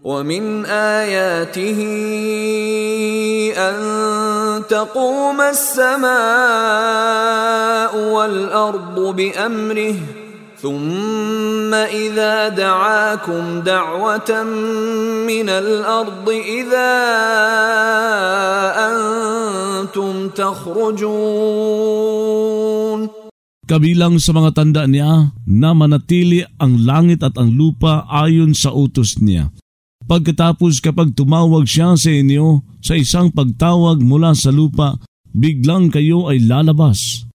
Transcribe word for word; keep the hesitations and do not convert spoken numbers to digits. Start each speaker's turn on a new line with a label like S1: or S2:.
S1: وَمِنْ آيَاتِهِ أَن تَقُومَ السَّمَاءُ وَالْأَرْضُ بِأَمْرِهِ ثُمَّ إِذَا دَعَاكُمْ دَعْوَةً مِّنَ الْأَرْضِ إِذَا أَنْتُمْ تَخْرُجُونَ.
S2: Kabilang sa mga tanda niya na manatili ang langit at ang lupa ayon sa utos niya. Pagkatapos kapag tumawag siya sa inyo sa isang pagtawag mula sa lupa, biglang kayo ay lalabas.